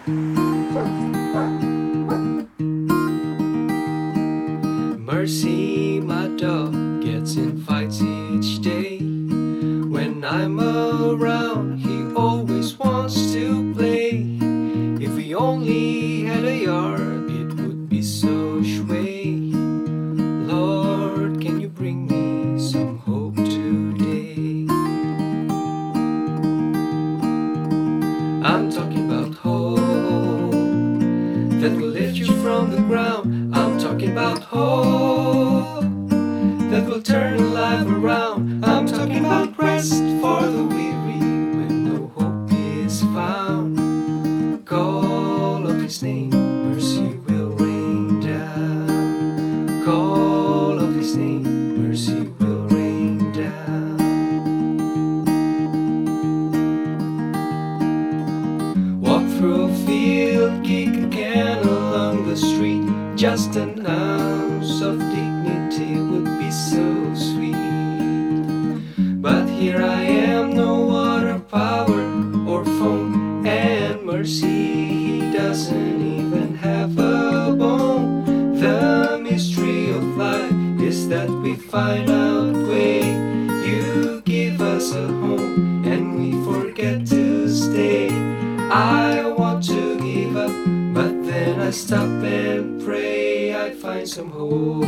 Mercy, my dog, gets in fights each day. When I'm around, he always wants to play. If we only had a yard, it would be so sway. Lord, can you bring me some hope today? I'm talking about hope that will lift you from the ground. I'm talking about hope that will turn your life around. I'm talking about rest for the weary when no hope is found. Call of His name, mercy will rain down. Call of His name, mercy will rain down. Walk through a field, kick a can along the street. Just an ounce of dignity would be so sweet. But here I am, no water, power, or phone, and mercy, He doesn't even have a bone. The mystery of life is that we find out way. You give us a home, and we forget to stay. I want to give up, but then I stop and pray I find some hope.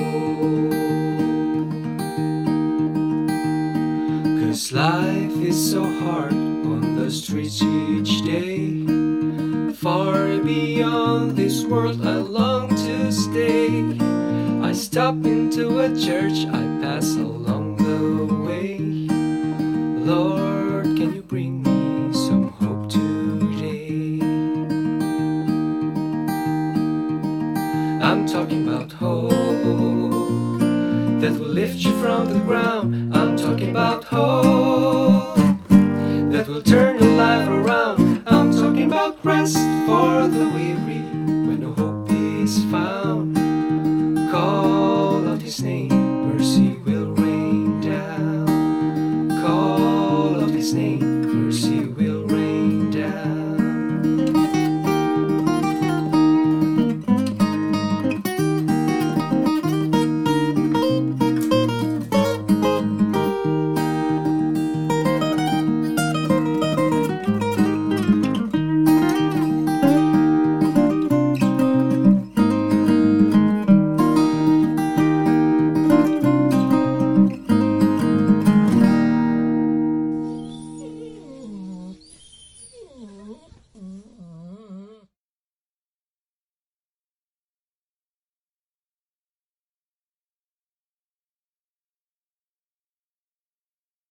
'Cause life is so hard on the streets each day. Far beyond this world I long to stay. I stop into a church, I pass along the way. Lord, can you bring me some hope today? I'm talking about hope that will lift you from the ground. I'm talking about hope that will turn your life around. I'm talking about rest for the weary when no hope is found. Call out His name, mercy will rain down. Call out His name,